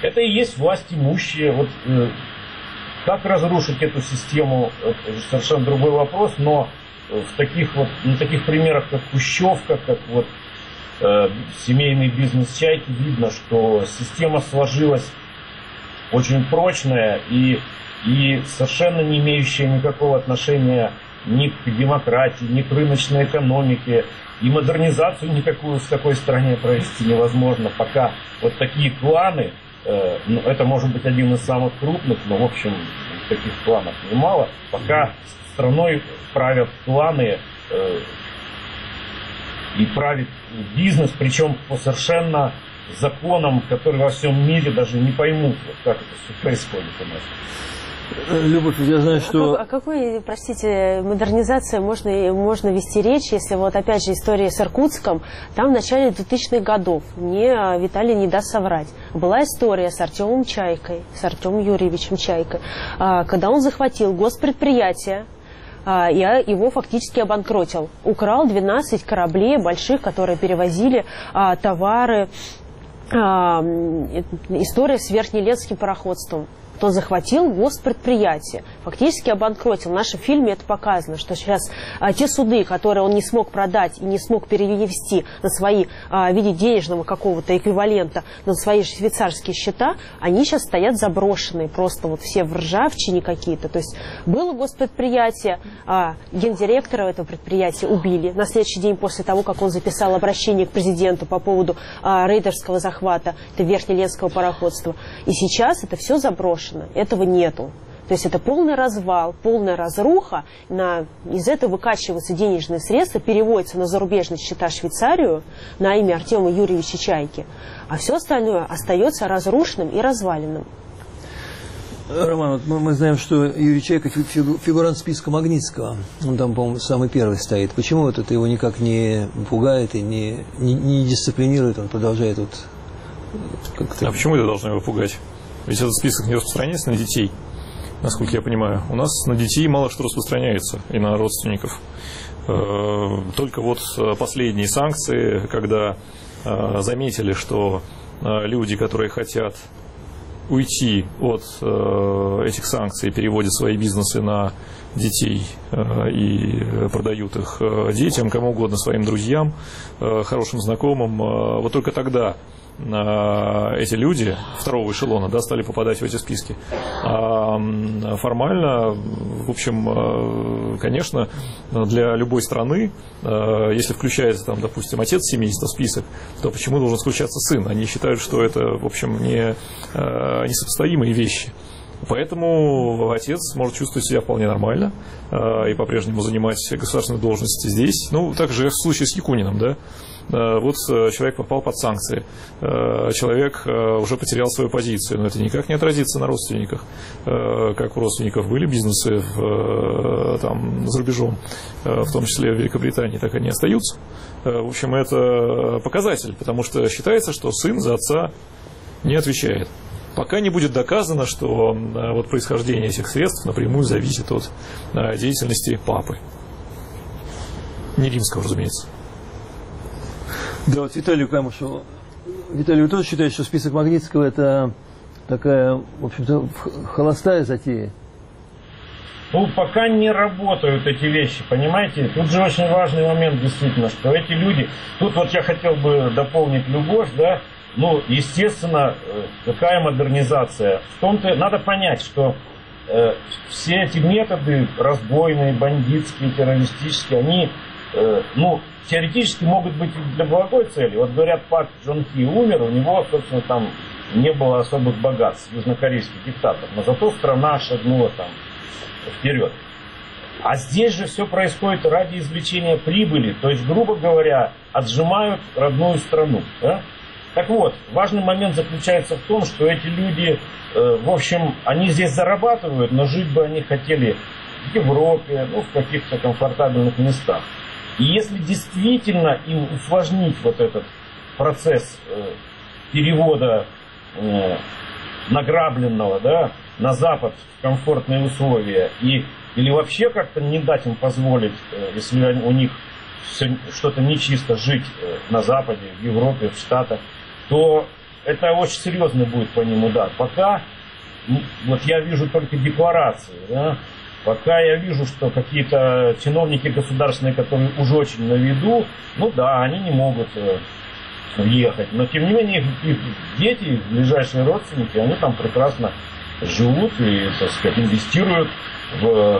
Это и есть власть имущие. Вот, как разрушить эту систему, это совершенно другой вопрос, но в таких вот, на таких примерах, как Хрущевка, как вот семейный бизнес «Чайки», видно, что система сложилась очень прочная и совершенно не имеющая никакого отношения ни к демократии, ни к рыночной экономике. И модернизацию никакую в такой стране провести невозможно, пока вот такие кланы, это может быть один из самых крупных, но в общем таких кланов немало, пока страной правят кланы и правит бизнес, причем по совершенно законам, которые во всем мире даже не поймут, вот как это все происходит у нас. Любовь, я знаю, что... О какой, простите, модернизации можно вести речь, если вот опять же история с Иркутском, там в начале 2000-х годов, Виталий не даст соврать, была история с Артемом Чайкой, с Артемом Юрьевичем Чайкой, когда он захватил госпредприятие, я его фактически обанкротил. Украл 12 кораблей больших, которые перевозили товары. История с Верхнеленским пароходством. Он захватил госпредприятие, фактически обанкротил. В нашем фильме это показано, что сейчас те суды, которые он не смог продать и не смог перевести на свои, в виде денежного какого-то эквивалента, на свои швейцарские счета, они сейчас стоят заброшенные, просто вот все в ржавчине какие-то. То есть было госпредприятие, гендиректора этого предприятия убили на следующий день после того, как он записал обращение к президенту по поводу рейдерского захвата, это Верхнеленского пароходства. И сейчас это все заброшено. Этого нету. То есть это полный развал, полная разруха. Из этого выкачиваются денежные средства, переводятся на зарубежные счета Швейцарию на имя Артема Юрьевича Чайки. А все остальное остается разрушенным и разваленным. Роман, вот мы знаем, что Юрий Чайка фигурант списка Магнитского. Он там, по-моему, самый первый стоит. Почему вот это его никак не пугает и не дисциплинирует? Он продолжает вот как-то... А почему это должно его пугать? Ведь этот список не распространяется на детей, насколько я понимаю. У нас на детей мало что распространяется, и на родственников. Только вот последние санкции, когда заметили, что люди, которые хотят уйти от этих санкций, переводят свои бизнесы на детей и продают их детям, кому угодно, своим друзьям, хорошим знакомым, вот только тогда эти люди второго эшелона, да, стали попадать в эти списки. А формально, в общем, конечно, для любой страны, если включается там, допустим, отец семейства в список, то почему должен включаться сын? Они считают, что это, в общем, несопоставимые вещи. Поэтому отец может чувствовать себя вполне нормально и по-прежнему занимать государственные должности здесь. Ну, также в случае с Якуниным, да. Вот человек попал под санкции, человек уже потерял свою позицию, но это никак не отразится на родственниках. Как у родственников были бизнесы там, за рубежом, в том числе в Великобритании, так они остаются. В общем, это показатель, потому что считается, что сын за отца не отвечает. Пока не будет доказано, что вот происхождение этих средств напрямую зависит от деятельности папы. Не римского, разумеется. Да, вот Виталию Камышеву. Виталий, вы тоже считаете, что список Магнитского это такая, в общем-то, холостая затея? Ну, пока не работают эти вещи, понимаете? Тут же очень важный момент, действительно, что эти люди... Тут вот я хотел бы дополнить Любовь, да, ну, естественно, какая модернизация? В том-то надо понять, что все эти методы разбойные, бандитские, террористические, они, ну, теоретически могут быть для благой цели. Вот говорят, Пак Джон Хи умер, у него, собственно, там не было особых богатств, южнокорейский диктатор, но зато страна шагнула там вперед. А здесь же все происходит ради извлечения прибыли, то есть, грубо говоря, отжимают родную страну, да? Так вот, важный момент заключается в том, что эти люди, в общем, они здесь зарабатывают, но жить бы они хотели в Европе, ну, в каких-то комфортабельных местах. И если действительно им усложнить вот этот процесс перевода награбленного, да, на Запад в комфортные условия, или вообще как-то не дать им позволить, если у них что-то нечисто жить на Западе, в Европе, в Штатах, то это очень серьезный будет по ним удар. Пока вот я вижу только декларации, да? Пока я вижу, что какие-то чиновники государственные, которые уже очень на виду, ну да, они не могут въехать. Но тем не менее их дети, их ближайшие родственники, они там прекрасно живут и, так сказать, инвестируют в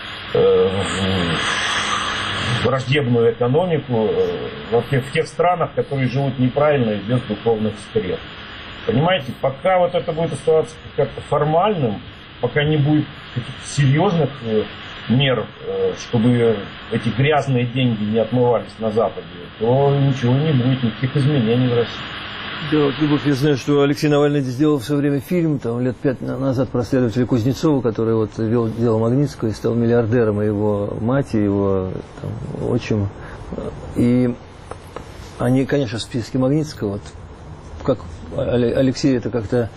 враждебную экономику в тех странах, которые живут неправильно и без духовных средств. Понимаете, пока вот это будет оставаться как-то формальным, пока не будет каких-то серьезных мер, чтобы эти грязные деньги не отмывались на Западе, то ничего не будет, никаких изменений в России. Да, вот, Любовь, я знаю, что Алексей Навальный сделал в свое время фильм, там, лет 5 назад, про следователя Кузнецова, который вот вел дело Магнитского и стал миллиардером, и его мать, и его там, отчим. И они, конечно, в списке Магнитского, вот, как Алексей это как-то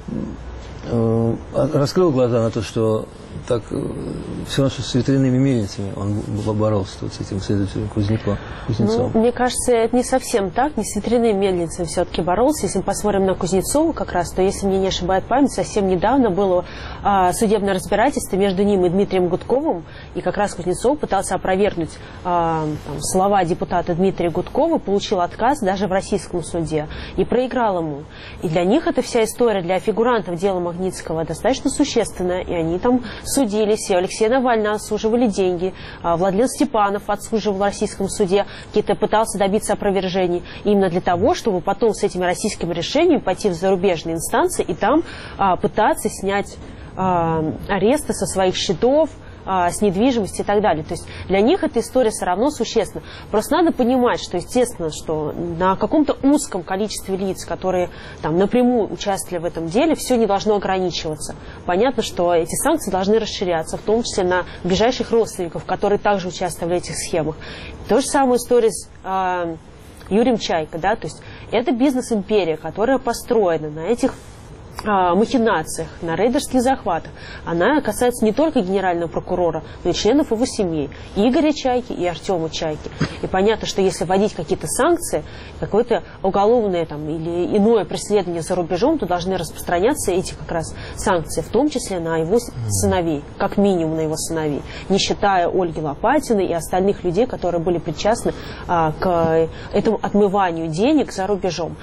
раскрыл глаза на то, что так все равно, что с ветряными мельницами он боролся вот с этим следователем Кузнецовым. Ну, мне кажется, это не совсем так, не с ветряными мельницами все-таки боролся. Если мы посмотрим на Кузнецова как раз, то, если мне не ошибает память, совсем недавно было судебное разбирательство между ним и Дмитрием Гудковым, и как раз Кузнецов пытался опровергнуть слова депутата Дмитрия Гудкова, получил отказ даже в российском суде и проиграл ему. И для них эта вся история, для фигурантов дела Магнитского, достаточно существенная, и они там судились, и Алексея Навального отсуживали деньги, Владлен Степанов отсуживал в российском суде, какие-то пытался добиться опровержений, именно для того, чтобы потом с этими российскими решениями пойти в зарубежные инстанции и там пытаться снять аресты со своих счетов, с недвижимости и так далее. То есть для них эта история все равно существенна. Просто надо понимать, что, естественно, что на каком-то узком количестве лиц, которые там напрямую участвовали в этом деле, все не должно ограничиваться. Понятно, что эти санкции должны расширяться, в том числе на ближайших родственников, которые также участвовали в этих схемах. То же самое история с Юрием Чайко, да, то есть это бизнес-империя, которая построена на этих махинациях, на рейдерских захватах. Она касается не только генерального прокурора, но и членов его семей, и Игоря Чайки, и Артема Чайки. И понятно, что если вводить какие-то санкции, какое-то уголовное там, или иное преследование за рубежом, то должны распространяться эти как раз санкции, в том числе на его сыновей, как минимум на его сыновей, не считая Ольги Лопатиной и остальных людей, которые были причастны к этому отмыванию денег за рубежом.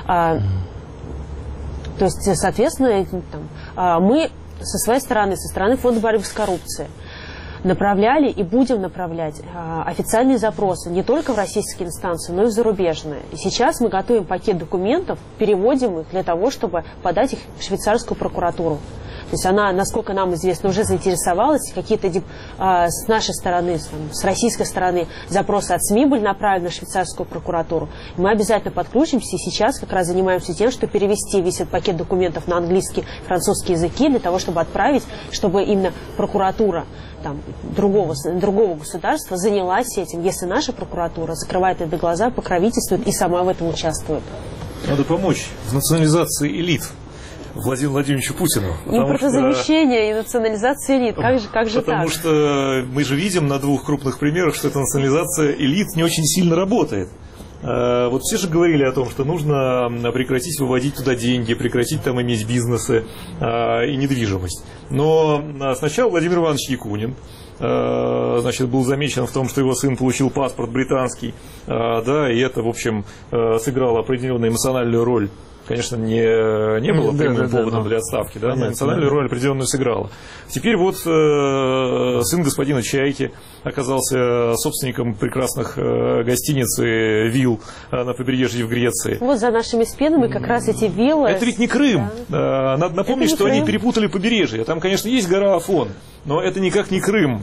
То есть, соответственно, мы со своей стороны, со стороны Фонда борьбы с коррупцией, направляли и будем направлять официальные запросы не только в российские инстанции, но и в зарубежные. И сейчас мы готовим пакет документов, переводим их для того, чтобы подать их в швейцарскую прокуратуру. То есть она, насколько нам известно, уже заинтересовалась, какие-то с нашей стороны, с российской стороны запросы от СМИ были направлены в швейцарскую прокуратуру. И мы обязательно подключимся и сейчас как раз занимаемся тем, что перевести весь этот пакет документов на английский, французский языки для того, чтобы отправить, чтобы именно прокуратура другого государства занялась этим, если наша прокуратура закрывает это глаза, покровительствует и сама в этом участвует. Надо помочь в национализации элит Владимиру Владимировичу Путину. Импортозамещение и национализация элит. Как же потому так? Что мы же видим на двух крупных примерах, что эта национализация элит не очень сильно работает. Вот все же говорили о том, что нужно прекратить выводить туда деньги, прекратить там иметь бизнесы и недвижимость. Но сначала Владимир Иванович Якунин, значит, был замечен в том, что его сын получил паспорт британский, да, и это, в общем, сыграло определенную эмоциональную роль. Конечно, не было прямым поводом для отставки, да, но национальную роль определенную сыграла. Теперь вот сын господина Чайки оказался собственником прекрасных гостиниц и вилл на побережье в Греции. Вот за нашими спинами как раз эти виллы. Это ведь не Крым. Да. Надо напомнить, что Крым. Они перепутали побережье. Там, конечно, есть гора Афон, но это никак не Крым,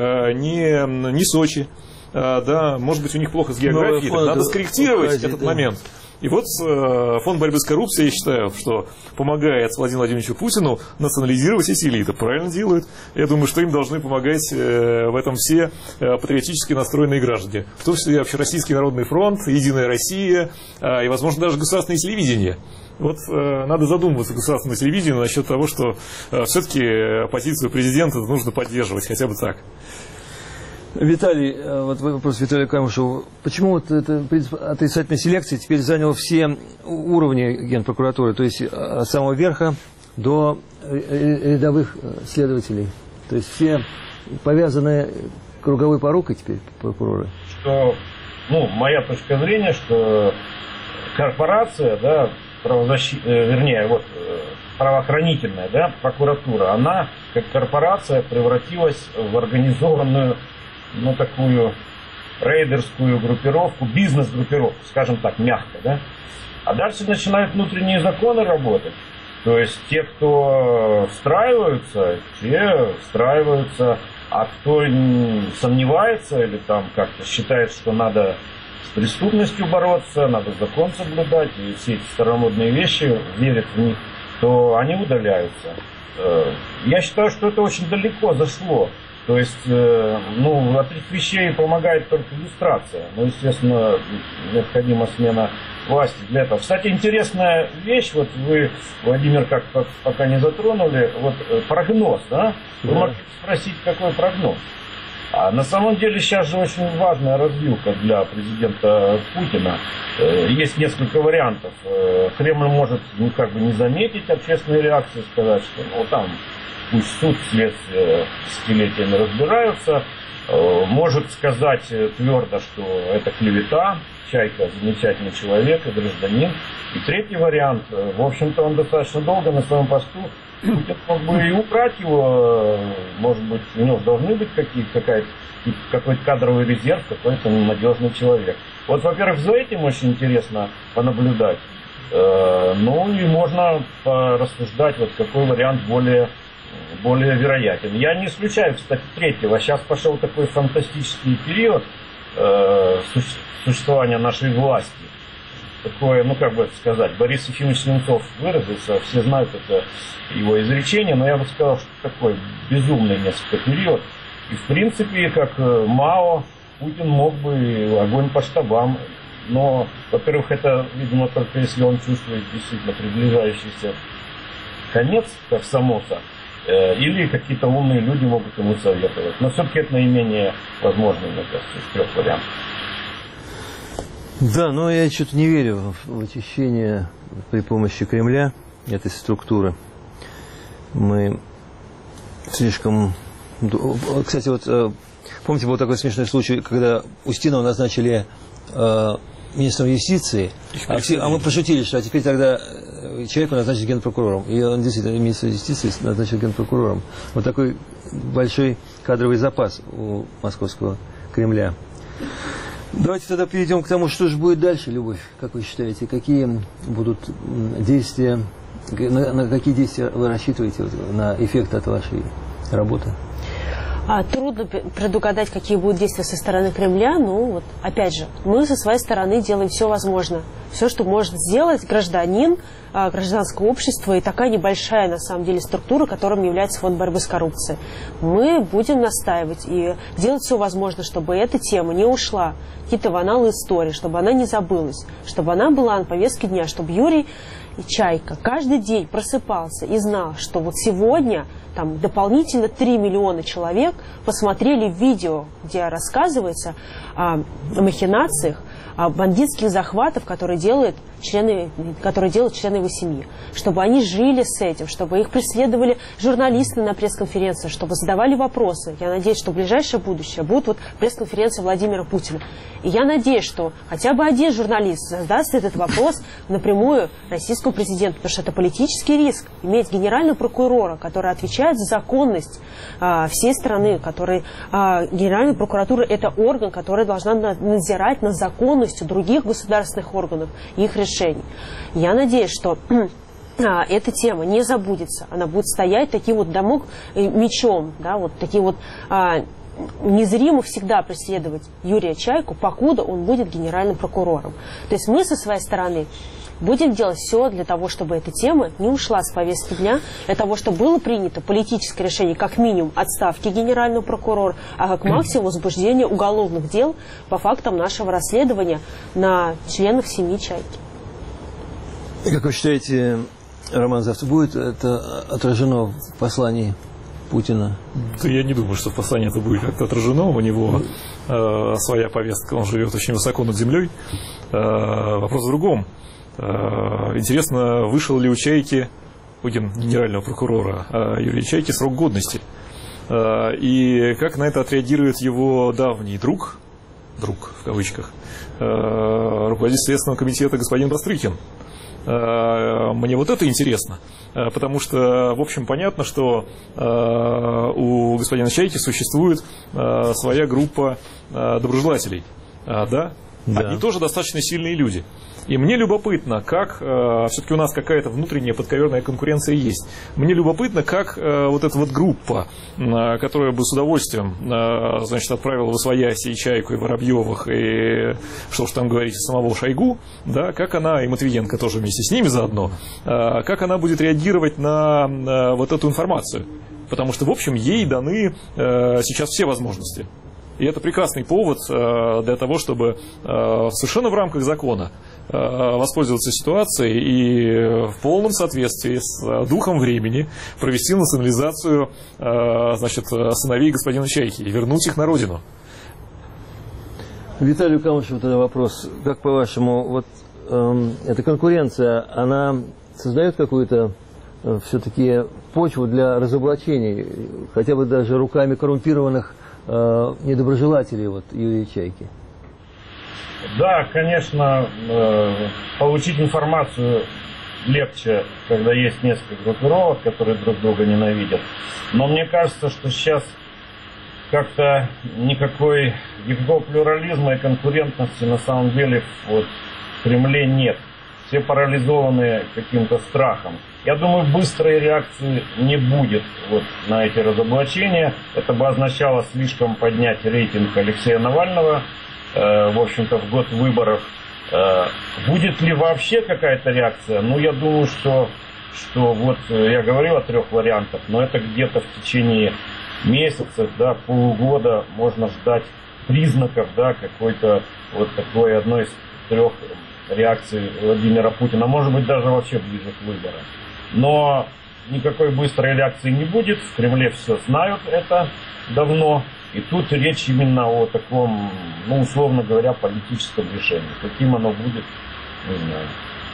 не Сочи. Да, может быть, у них плохо с географией. Надо скорректировать этот момент. И вот Фонд борьбы с коррупцией, я считаю, что помогает Владимиру Владимировичу Путину национализировать эти элиты. Правильно делают. Я думаю, что им должны помогать в этом все патриотически настроенные граждане. В том числе Общероссийский народный фронт, Единая Россия и, возможно, даже государственное телевидение. Вот надо задумываться государственному телевидению насчет того, что все-таки позицию президента нужно поддерживать, хотя бы так. Виталий, вот вопрос Виталию Камышеву. Почему вот это принцип отрицательной селекции теперь занял все уровни Генпрокуратуры, то есть от самого верха до рядовых следователей? То есть все повязаны круговой порукой теперь прокуроры? Что, моя точка зрения, что корпорация, да, правоохранительная, да, прокуратура, она как корпорация превратилась в организованную, такую рейдерскую группировку, бизнес-группировку, скажем так, мягко, да. А дальше начинают внутренние законы работать. То есть те, кто встраиваются, те встраиваются, а кто сомневается или там как-то считает, что надо с преступностью бороться, надо закон соблюдать, и все эти старомодные вещи, верят в них, то они удаляются. Я считаю, что это очень далеко зашло. То есть, от этих вещей помогает только иллюстрация. Естественно, необходима смена власти для этого. Кстати, интересная вещь, вот вы, Владимир, как пока не затронули, вот прогноз, да? Вы можете спросить, какой прогноз? А на самом деле сейчас же очень важная развилка для президента Путина. Есть несколько вариантов. Кремль может не заметить общественной реакции, сказать, что там пусть суд, следствие десятилетиями разбираются. Может сказать твердо, что это клевета, Чайка замечательный человек и гражданин. И третий вариант, в общем-то, он достаточно долго на своем посту. Путин мог бы и убрать его, может быть, у него должны быть какой-то кадровый резерв, какой-то надежный человек. Вот, во-первых, за этим очень интересно понаблюдать. И можно порассуждать, вот какой вариант более вероятен. Я не исключаю, кстати, третьего. Сейчас пошел такой фантастический период существования нашей власти. Такое, Борис Ефимович Немцов выразился, все знают это его изречение, но я бы сказал, что такой безумный несколько период. И в принципе, как Мао, Путин мог бы огонь по штабам. Но, во-первых, это, видимо, только если он чувствует действительно приближающийся конец, как Самоса, или какие-то умные люди могут ему советовать. Но все-таки это наименее возможно, мне кажется, из трех вариантов. Да, но я что-то не верю в очищение при помощи Кремля, этой структуры. Мы слишком... Кстати, вот помните, был такой смешной случай, когда Устинова назначили министром юстиции, а мы пошутили, что теперь тогда человека назначить генпрокурором. И он действительно министр юстиции назначил генпрокурором. Вот такой большой кадровый запас у московского Кремля. Давайте тогда перейдем к тому, что же будет дальше, Любовь. Как вы считаете, какие будут действия, на какие действия вы рассчитываете на эффект от вашей работы? Трудно предугадать, какие будут действия со стороны Кремля. Опять же, мы со своей стороны делаем все возможное. Все, что может сделать гражданин, гражданское общество и такая небольшая, на самом деле, структура, которым является Фонд борьбы с коррупцией. Мы будем настаивать и делать все возможное, чтобы эта тема не ушла какие-то в аналы истории, чтобы она не забылась, чтобы она была на повестке дня, чтобы Юрий Чайка каждый день просыпался и знал, что вот сегодня там дополнительно 3 миллиона человек посмотрели видео, где рассказывается о махинациях, о бандитских захватах, которые делают члены его семьи. Чтобы они жили с этим, чтобы их преследовали журналисты на пресс-конференции, чтобы задавали вопросы. Я надеюсь, что в ближайшее будущее будут пресс-конференции Владимира Путина. И я надеюсь, что хотя бы один журналист задаст этот вопрос напрямую российскому президенту, потому что это политический риск. Иметь генерального прокурора, который отвечает за законность всей страны, Генеральная прокуратура – это орган, который должна надзирать над законностью других государственных органов и их решений. Я надеюсь, что эта тема не забудется. Она будет стоять таким вот мечом, да, вот таким вот незримо всегда преследовать Юрия Чайку, покуда он будет генеральным прокурором. То есть мы со своей стороны будем делать все для того, чтобы эта тема не ушла с повестки дня, для того, чтобы было принято политическое решение, как минимум, отставки генерального прокурора, а как максимум возбуждения уголовных дел по фактам нашего расследования на членов семьи Чайки. Как вы считаете, Роман, завтра будет это отражено в послании Путина? Да я не думаю, что в послании это будет как-то отражено. У него своя повестка, он живет очень высоко над землей. Вопрос в другом. Интересно, вышел ли у Чайки, у генерального прокурора Юрия Чайки, срок годности? И как на это отреагирует его давний друг в кавычках, руководитель Следственного комитета господин Бастрыкин? Мне вот это интересно, потому что, в общем, понятно, что у господина Чайки существует своя группа доброжелателей, да? Они тоже достаточно сильные люди. И мне любопытно, как, все-таки у нас какая-то внутренняя подковерная конкуренция есть, мне любопытно, как вот эта вот группа, которая бы с удовольствием, значит, отправила в освояси и Чайку, и Воробьевых, и, что уж там говорить, самого Шойгу, да, как она, и Матвиенко тоже вместе с ними заодно, как она будет реагировать на вот эту информацию. Потому что, в общем, ей даны сейчас все возможности. И это прекрасный повод для того, чтобы совершенно в рамках закона воспользоваться ситуацией и в полном соответствии с духом времени провести национализацию, значит, сыновей господина Чайки и вернуть их на родину. Виталию Камышеву тогда вопрос. Как по-вашему, вот эта конкуренция, она создает какую-то все-таки почву для разоблачений, хотя бы даже руками коррумпированных недоброжелателей вот Юрия Чайки? Да, конечно, получить информацию легче, когда есть несколько группировок, которые друг друга ненавидят. Но мне кажется, что сейчас как-то никакого плюрализма и конкурентности на самом деле вот в Кремле нет. Все парализованы каким-то страхом. Я думаю, быстрой реакции не будет вот на эти разоблачения. Это бы означало слишком поднять рейтинг Алексея Навального, в общем-то, в год выборов. Будет ли вообще какая-то реакция? Ну, я думаю, что вот я говорил о 3 вариантах, но это где-то в течение месяцев, да, полугода можно ждать признаков, да, какой-то вот такой одной из 3 реакций Владимира Путина, может быть, даже вообще ближе к выборам. Но никакой быстрой реакции не будет, в Кремле все знают это давно, и тут речь именно о таком, ну, условно говоря, политическом решении. Каким оно будет, не знаю.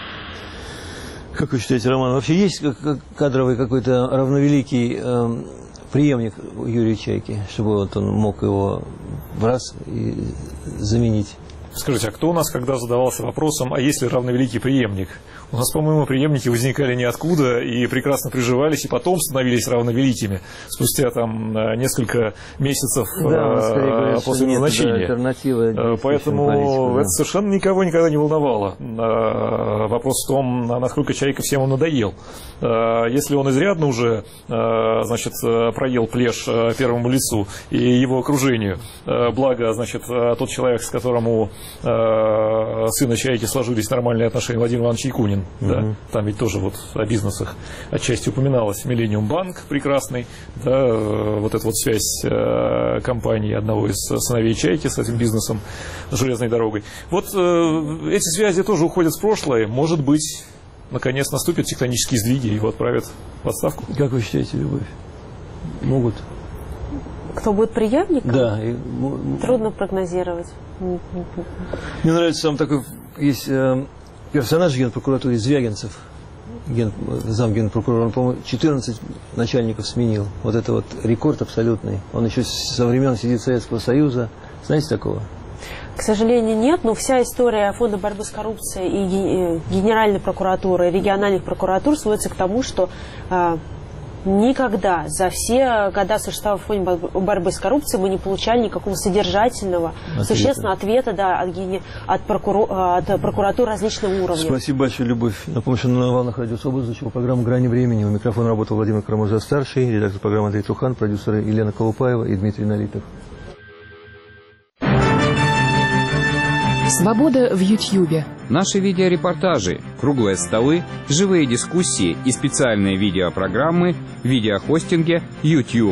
Как вы считаете, Роман, вообще есть кадровый какой-то равновеликий преемник Юрия Чайки, чтобы вот он мог его в раз и заменить? Скажите, а кто у нас когда задавался вопросом, а есть ли равновеликий преемник? У нас, по-моему, преемники возникали ниоткуда и прекрасно приживались, и потом становились равновеликими спустя там несколько месяцев после назначения. Поэтому это совершенно никого никогда не волновало. Вопрос в том, насколько Чайка всем он надоел. Если он изрядно уже, значит, проел плешь первому лицу и его окружению, благо, значит, тот человек, с которым у сына Чайки сложились нормальные отношения, Владимир Иванович Якунин, да, там ведь тоже вот о бизнесах отчасти упоминалось, Millennium Банк прекрасный, да, вот эта вот связь компании одного из сыновей Чайки с этим бизнесом, с железной дорогой. Вот эти связи тоже уходят в прошлое, может быть, наконец наступят тектонические сдвиги, его отправят в отставку. Как вы считаете, Любовь? Могут? Кто будет преемником? Да. Трудно прогнозировать. Мне нравится там такой есть персонаж в Генпрокуратуре Звягинцев, замгенпрокурора. Он, по-моему, 14 начальников сменил. Вот это вот рекорд абсолютный. Он еще со времен сидит Советского Союза. Знаете такого? К сожалению, нет, но вся история Фонда борьбы с коррупцией и Генеральной прокуратуры, и региональных прокуратур сводится к тому, что никогда за все года существования Фонда борьбы с коррупцией мы не получали никакого содержательного, существенного ответа, да, от прокуратур различного уровня. Спасибо большое, Любовь. Напомню, что на волнах Радио Свобода звучала программа «Грани времени». У микрофона работал Владимир Карамурза-старший, редактор программы Андрей Трухан, продюсеры Елена Колупаева и Дмитрий Налитов. Свобода в Ютьюбе. Наши видеорепортажи, круглые столы, живые дискуссии и специальные видеопрограммы в видеохостинге YouTube.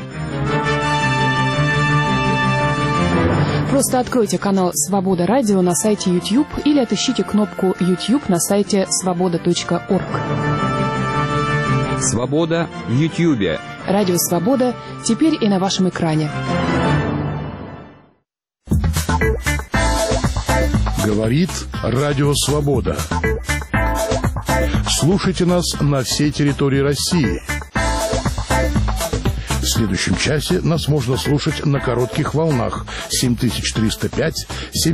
Просто откройте канал «Свобода Радио» на сайте YouTube или отыщите кнопку YouTube на сайте svoboda.org. Свобода в Ютьюбе. Радио «Свобода» теперь и на вашем экране. Говорит Радио Свобода. Слушайте нас на всей территории России. В следующем часе нас можно слушать на коротких волнах 7305,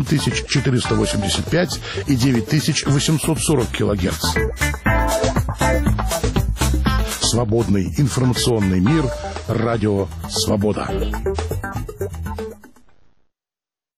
7485 и 9840 килогерц. Свободный информационный мир. Радио Свобода.